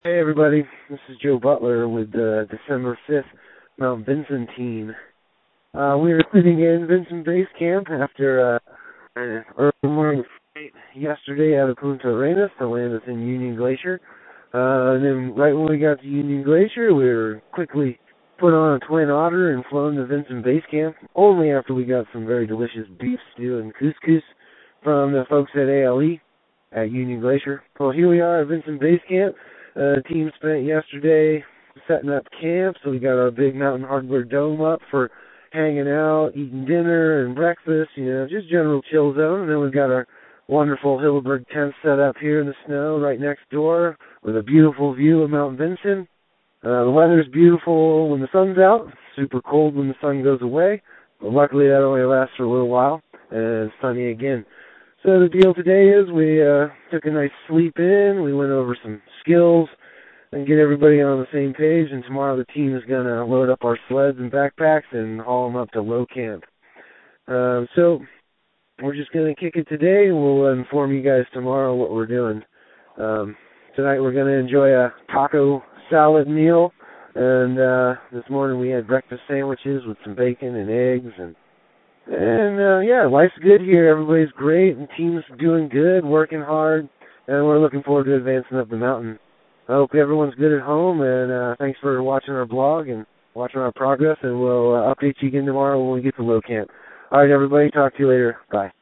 Hey everybody, this is Joe Butler with the December 5th Mount Vinson team. We were sitting in Vinson Base Camp after an early morning flight yesterday out of Punta Arenas to land us in Union Glacier. And then right when we got to Union Glacier, we were quickly put on a Twin Otter and flown to Vinson Base Camp, only after we got some very delicious beef stew and couscous from the folks at ALE at Union Glacier. Well, here we are at Vinson Base Camp. The team spent yesterday setting up camp, so we got our big Mountain Hardware Dome up for hanging out, eating dinner and breakfast, just general chill zone. And then we've got our wonderful Hilleberg tent set up here in the snow right next door with a beautiful view of Mount Vinson. The weather's beautiful when the sun's out, super cold when the sun goes away, but luckily that only lasts for a little while, and it's sunny again. So the deal today is we took a nice sleep in, we went over some skills and get everybody on the same page, and tomorrow the team is going to load up our sleds and backpacks and haul them up to low camp. So we're just going to kick it today, and we'll inform you guys tomorrow what we're doing. Tonight we're going to enjoy a taco salad meal, and this morning we had breakfast sandwiches with some bacon and eggs, and life's good here. Everybody's great, and the team's doing good, working hard, and we're looking forward to advancing up the mountain. I hope everyone's good at home, and thanks for watching our blog and watching our progress, and we'll update you again tomorrow when we get to low camp. All right, everybody, talk to you later. Bye.